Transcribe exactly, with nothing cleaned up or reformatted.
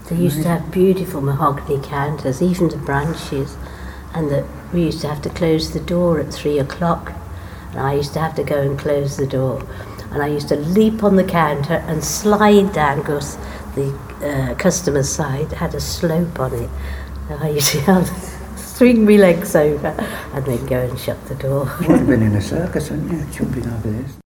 They used to have beautiful mahogany counters, even the branches, and that we used to have to close the door at three o'clock, and I used to have to go and close the door, and I used to leap on the counter and slide down because the uh, customer's side had a slope on it. And I used to swing my legs over and then go and shut the door. You would have been in a circus, wouldn't you, jumping over this?